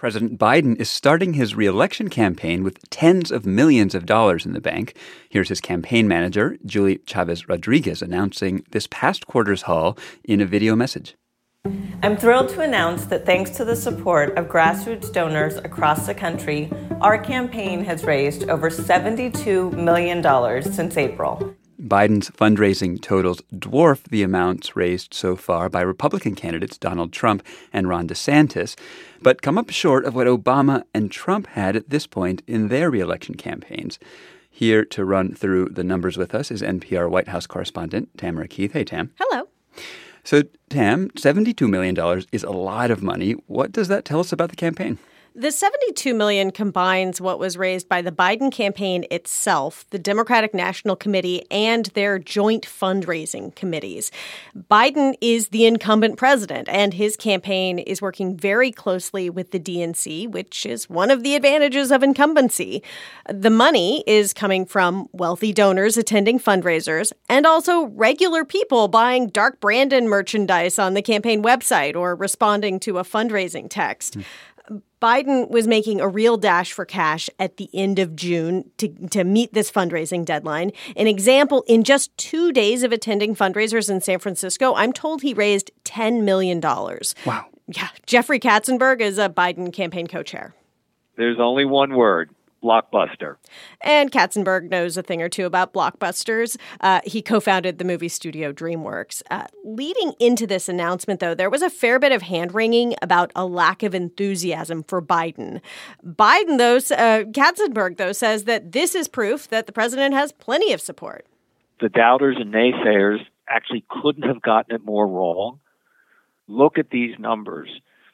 President Biden is starting his re-election campaign with tens of millions of dollars in the bank. Here's his campaign manager, Julie Chavez Rodriguez, announcing this past quarter's haul in a video message. I'm thrilled to announce that thanks to the support of grassroots donors across the country, our campaign has raised over $72 million since April. Biden's fundraising totals dwarf the amounts raised so far by Republican candidates Donald Trump and Ron DeSantis, but come up short of what Obama and Trump had at this point in their re-election campaigns. Here to run through the numbers with us is NPR White House correspondent Tamara Keith. Hey, Tam. Hello. So, Tam, $72 million is a lot of money. What does that tell us about the campaign? The $72 million combines what was raised by the Biden campaign itself, the Democratic National Committee, and their joint fundraising committees. Biden is the incumbent president, and his campaign is working very closely with the DNC, which is one of the advantages of incumbency. The money is coming from wealthy donors attending fundraisers and also regular people buying Dark Brandon merchandise on the campaign website or responding to a fundraising text. Biden was making a real dash for cash at the end of June to meet this fundraising deadline. An example, in just 2 days of attending fundraisers in San Francisco, I'm told he raised $10 million. Wow. Yeah. Jeffrey Katzenberg is a Biden campaign co-chair. There's only one word. Blockbuster. And Katzenberg knows a thing or two about blockbusters. He co-founded the movie studio DreamWorks. Leading into this announcement, though, there was a fair bit of hand-wringing about a lack of enthusiasm for Biden. Katzenberg, though, says that this is proof that the president has plenty of support. The doubters and naysayers actually couldn't have gotten it more wrong. Look at these numbers.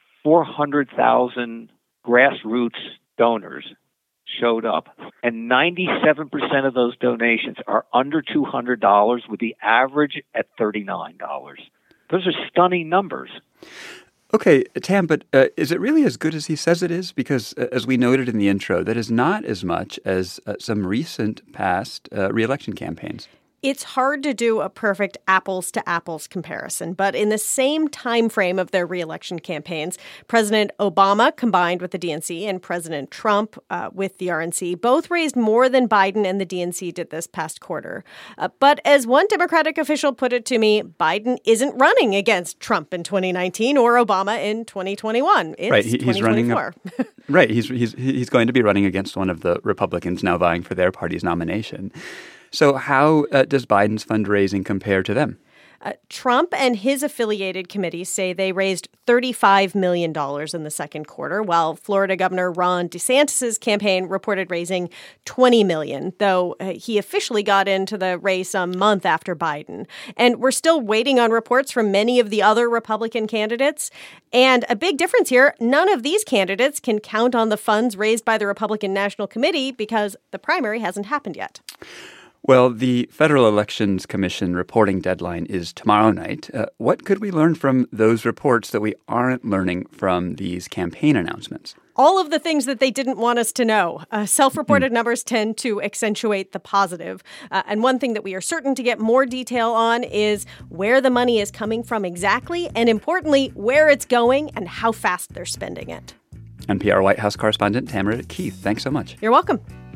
400,000 grassroots donors showed up, and 97% of those donations are under $200, with the average at $39. Those are stunning numbers. Okay, Tam, but is it really as good as he says it is? Because, as we noted in the intro, that is not as much as some recent past re-election campaigns. It's hard to do a perfect apples-to-apples comparison, but in the same time frame of their re-election campaigns, President Obama, combined with the DNC, and President Trump with the RNC, both raised more than Biden and the DNC did this past quarter. But as one Democratic official put it to me, Biden isn't running against Trump in 2019 or Obama in 2021. It's right, he's 2024. Right, he's going to be running against one of the Republicans now vying for their party's nomination. So how does Biden's fundraising compare to them? Trump and his affiliated committees say they raised $35 million in the second quarter, while Florida Governor Ron DeSantis' campaign reported raising $20 million, though he officially got into the race a month after Biden. And we're still waiting on reports from many of the other Republican candidates. And a big difference here, none of these candidates can count on the funds raised by the Republican National Committee because the primary hasn't happened yet. Well, the Federal Elections Commission reporting deadline is tomorrow night. What could we learn from those reports that we aren't learning from these campaign announcements? All of the things that they didn't want us to know. Self-reported numbers tend to accentuate the positive. And one thing that we are certain to get more detail on is where the money is coming from exactly, and importantly, where it's going and how fast they're spending it. NPR White House correspondent Tamara Keith, thanks so much. You're welcome.